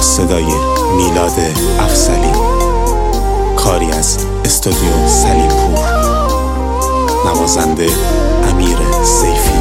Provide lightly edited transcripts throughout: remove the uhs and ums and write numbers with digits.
صدای میلاد افضلی، کاری از استودیو سلیم پور، نوازنده امیر سیفی.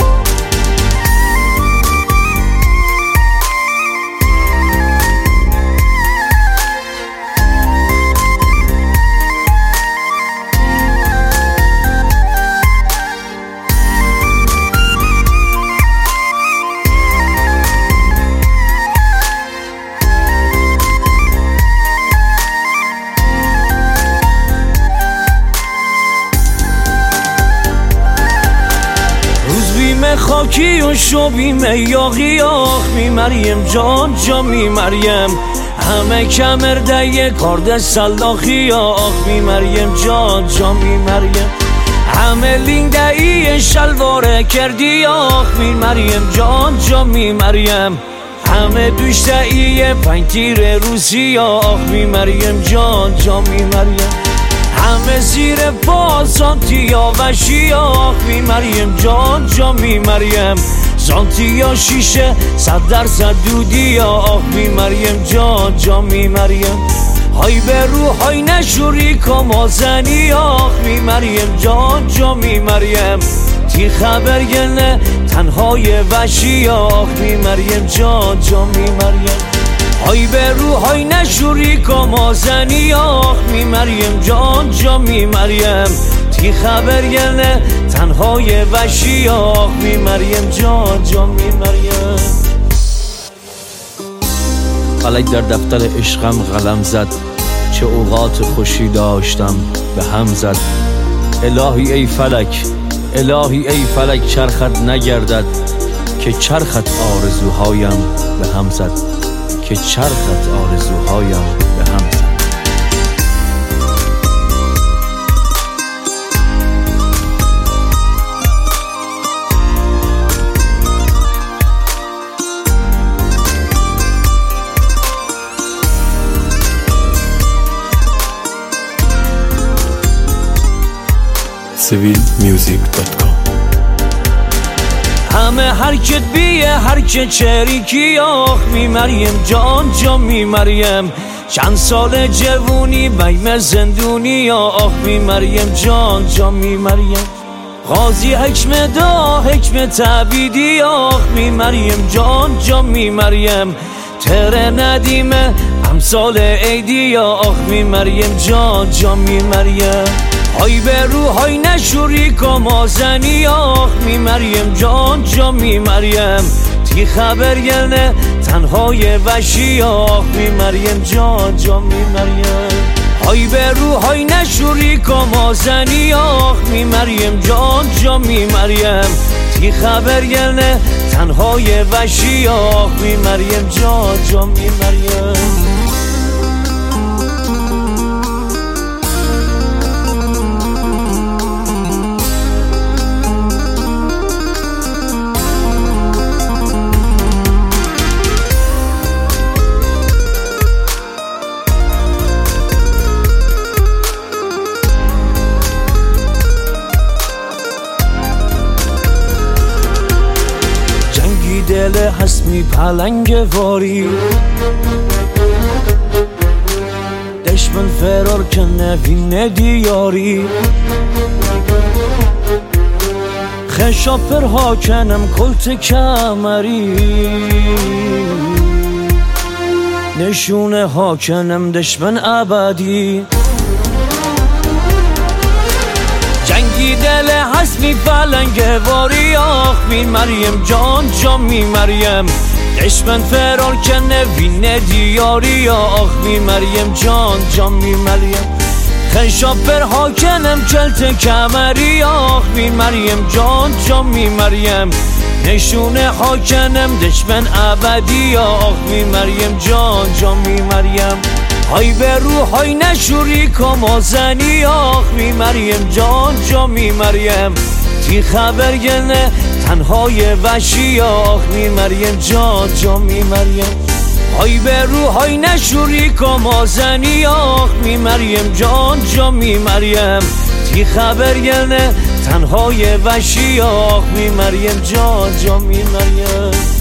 خاکی و شبیمه یاقی آخ می مریم جان جا می مریم همه کمرده کارد سلاخی آخ می مریم جان جا می مریم همه لینده ای شلواره کردی آخ می مریم جان جا می مریم همه دوشته ای پنتیر روسی آخ می مریم جان جا می مریم همه زیر پا سانتیا و شیاخ می مریم جان جا می مریم سانتیا شیشه 100% دودی آخ می مریم جان جا می مریم های به رو های نشوری کمازنی آخ می مریم جان جا می مریم تی خبر گلنه تنهای وشی آخ می مریم جان جا می مریم های به رو های نشوری کمازنی آخ می مریم جان جا می مریم تی خبر گلنه تنهای وشی آخ می مریم جان جا می مریم. فلک در دفتر عشقم قلم زد، چه اوقات خوشی داشتم به هم زد. الهی ای فلک، الهی ای فلک چرخت نگردد که چرخت آرزوهایم به هم زد، که چرخت آرزوهایم به هم زد. civilmusic.com. همه حرکت بیه حرکت چریکی آخ می مریم جان جا می مریم چند سال جوونی بیم زندونی آخ می مریم جان جا می مریم غازی حکم دا حکم تعبیدی آخ می مریم جان جا می مریم تره ندیمه امثال عیدی آخ می مریم جان جا می مریم های به رو های نشوری کمازنی آخ می مریم جان جا می مریم تی خبر گلنه تنهای وشی آخ می مریم جان جا می مریم های به رو های نشوری کمازنی آخ می مریم جان جا می مریم تی خبر گلنه تنهای وشی آخ می مریم جان جا می مریم. دل هست می پلنگ واری دشمن فرار که نوینه دیاری خشا پر حاکنم کلت کمری نشونه حاکنم دشمن ابدی جنگی دل هست می پلنگ واری آخ می مریم جان جا می مریم دشمن فرار که نوینه دیاری آخ می مریم جان جا می مریم خشا پر حاکنم کلت کمری آخ می مریم جان جا می مریم نشونه حاکنم دشمن ابدی آخ می مریم جان جا می مریم های به رو های نشوری کمازنی آخ می مریم جان جا می مریم تی خبر گلنه تنهای وشی آخ می مریم جان جا می مریم های به رو های نشوری کمازنی آخ می مریم جان جا می مریم تی خبر گلنه تنهای وشی آخ می مریم جان جا می مریم.